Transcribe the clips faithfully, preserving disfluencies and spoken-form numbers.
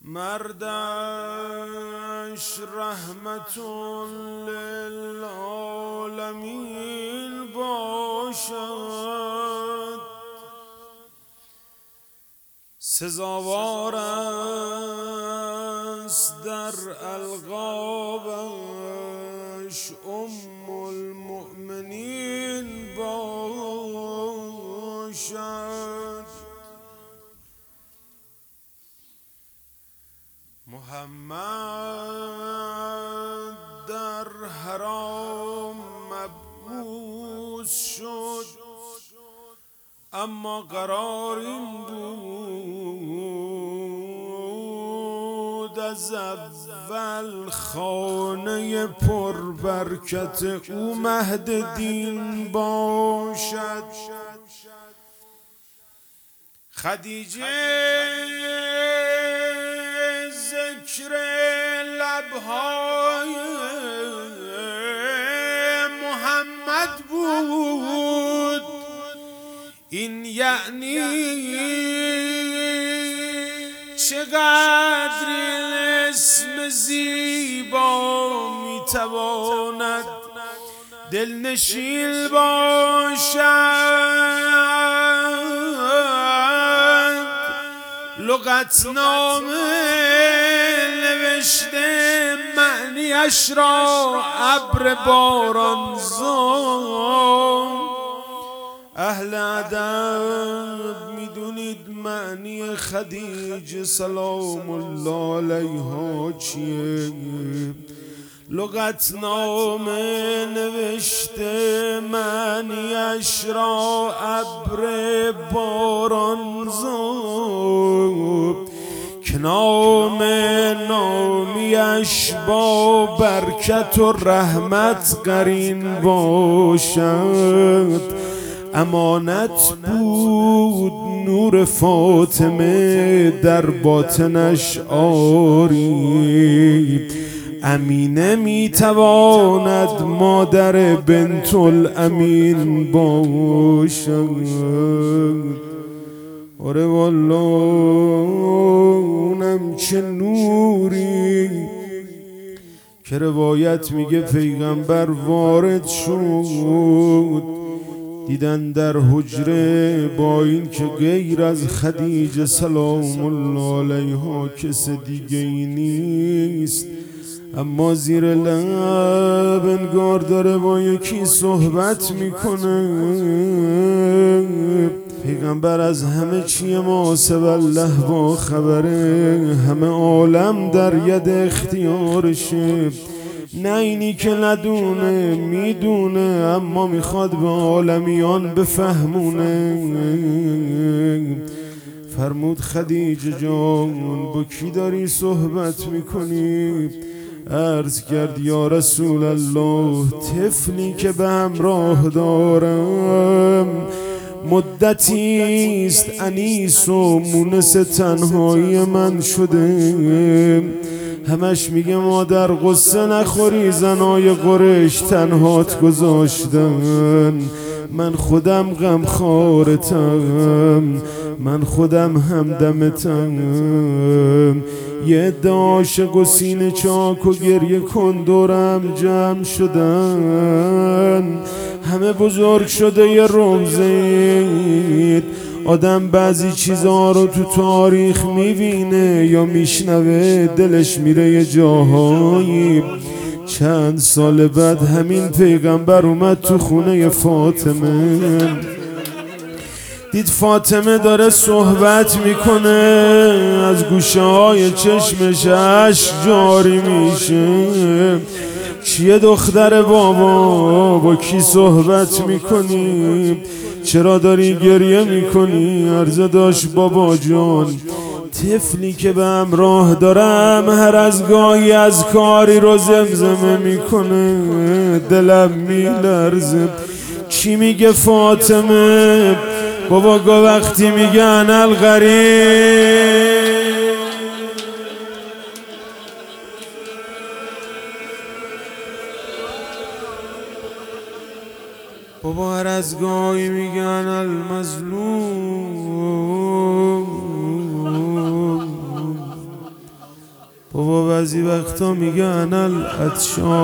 مردش رحمت للعالمین باشد، سزاوار است در القابش ام المؤمنین باشد. محمد در حرام مبعوث شد، اما قرار این بود از اول خانه پربرکت او مهد دین باشد. خدیجه ذکر لبهای محمد بود، این یعنی چقدر اسم زیبا میتواند دلنشین باشد. لغتنامه نوشته معنیش را ابر بارانزا. اهل ادب میدونید معنی خدیجه سلام الله علیها چیه. لغتنامه نوشته معنیش را ابر بارانزا، که نام نامیش با برکت و رحمت قرین باشد. امانت بود نور فاطمه در باطنش آری، امینه میتواند مادر بنت الامین باشد. آره والله اونم چه نوری که روایت میگه پیغمبر وارد شد، دیدن در حجره با این که غیر از خدیجه سلام الله علیها کس دیگه ای نیست، اما زیر لب انگار داره با یکی صحبت میکنه. پیغمبر از همه چی ما سوالله با خبره، همه عالم در ید اختیارشه. نه اینی که ندونه میدونه، اما میخواد به عالمیان بفهمونه. فرمود خدیجه جان با کی داری صحبت میکنی؟ عرض کرد یا رسول الله طفلی که به همراه دارم مدتی است انیس و مونس تنهایی من شده. همش میگه مادر قصه نخوری، زنای قریش تنهات گذاشتن، من خودم غمخوارتم، من خودم همدمتم. یه عاشق و سینه چاک و گریه کن دورم جمع شدن، همه بزرگ شده یه رمزید. آدم بعضی چیزها رو تو تاریخ میبینه یا میشنوه دلش میره یه جاهایی. چند سال بعد همین پیغمبر اومد تو خونه فاطمه، دید فاطمه داره صحبت میکنه، از گوشه های چشمش اشک جاری میشه. چیه دختر بابا؟ با کی صحبت میکنی؟ چرا داری گریه میکنی؟ عرضه داشت بابا جان طفلی که به همراه دارم هر از گاهی از کاری رو زمزمه میکنه، دلم میلرزه. چی میگه فاطمه؟ بابا گو وقتی میگن الغریب بابا هر از گاهی میگن المظلوم بابا بعضی وقتا میگه انا العطشان.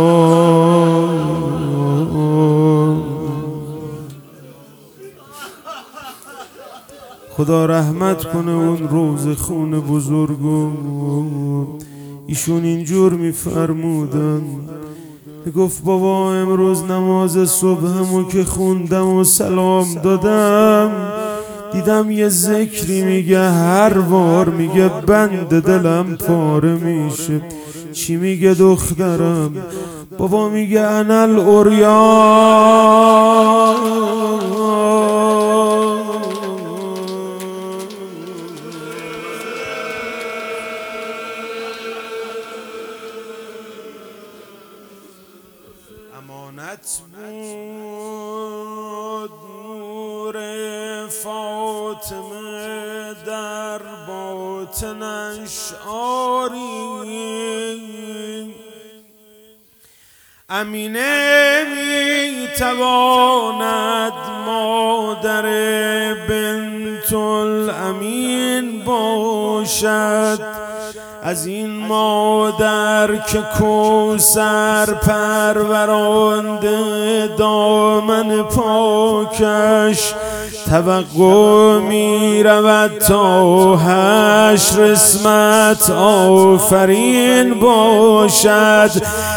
خدا رحمت کنه اون روز خون بزرگو. ایشون اینجور میفرمودن، میگفت بابا امروز نماز صبحمو که خوندم و سلام دادم دیدم یه ذکری میگه هر بار میگه بند دلم پاره میشه. چی میگه دخترم؟ بابا میگه انا العریان. امانت بود نور فاطمه در باطنش آری. امینه میتواند مادر بنت الامین باشد، از این مادر که کوثر پرورانده دامن پاکش توقع می رود تا حشر اسمت آفرین باشد.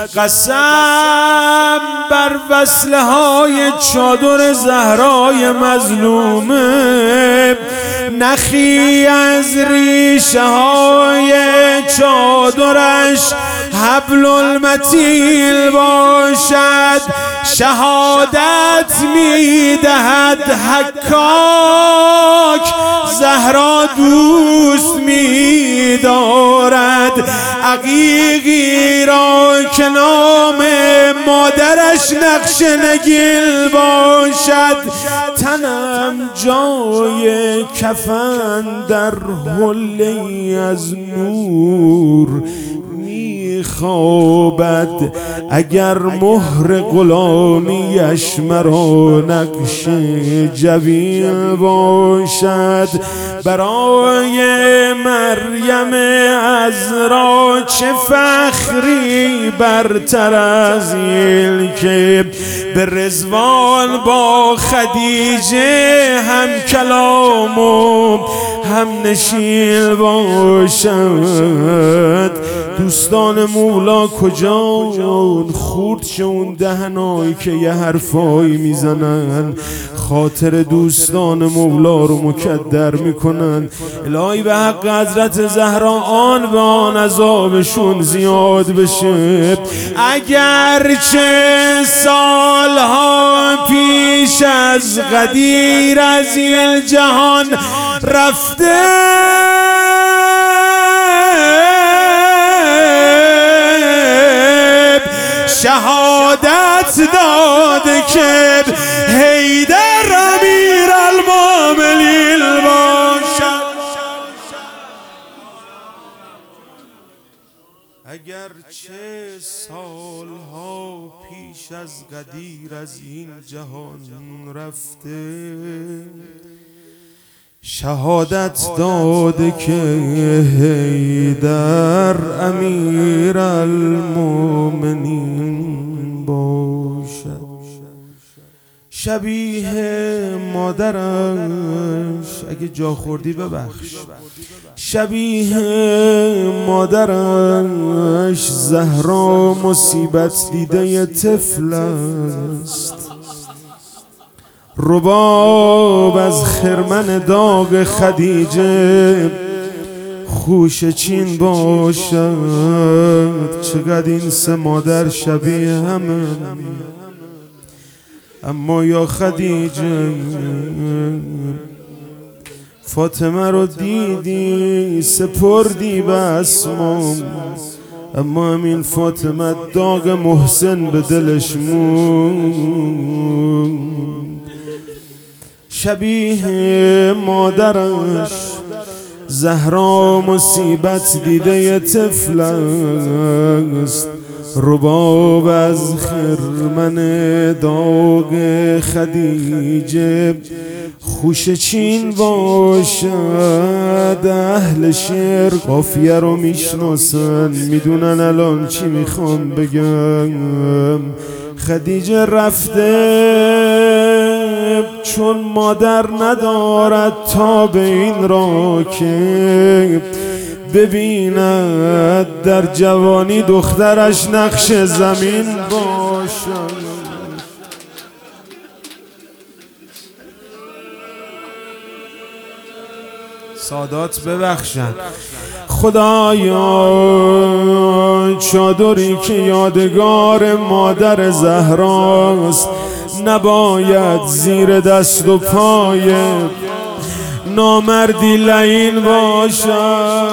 قسم بر وصله های چادر زهرای مظلومه، نخی از ریشه های چادرش حبل المتین باشد. شهادت میدهد حکاک زهرا دوست می‌دارد، عقیقی را که نام مادرش نقش نگیل باشد. تنم جای کفن در حله از نور میخوابد، اگر مهر غلامیش مرا نقش جبین باشد. برای مریم عذرا چه فخری برتر از این که به رضوان با خدیجه هم کلام و هم نشین باشد. دوستان مولا کجان؟ خورد شه اون دهنایی که یه حرفایی میزنن، خاطر دوستان مولا رو مکدر میکنن. الهی به حق حضرت زهرا آن به آن عذابشون زیاد بشه. اگرچه سالها پیش از غدیر از این جهان رفته، شهادت داده که حیدر امیر المومنین باشد. اگرچه سالها پیش از غدیر از این جهان رفته، شهادت داده که حیدر امیر المومنین باشد. شبیه مادرش، اگه جا خوردی ببخش، شبیه مادرش زهرا مصیبت دیده طفل است. رباب از خرمن داغ خدیجه خوشه چین باشد. چقدر این سه مادر شبیه همه، اما یا خدیجه فاطمه رو دیدی سپردی به اسما، اما همین فاطمه داغ محسن به دلش موند. شبیه مادرش زهرا مصیبت دیده طفل است. رباب از خرمن داغ خدیجه خوش چین باشد اهل شعر قافیه رو میشناسن، میدونن الان چی میخوام بگم. خدیجه رفته چون مادر ندارد تا به این را که ببیند در جوانی دخترش نقش زمین باشد. سادات ببخشن خدایا، چادری که یادگار مادر زهراست نباید زیر دست و پای نامردی لعین باشد.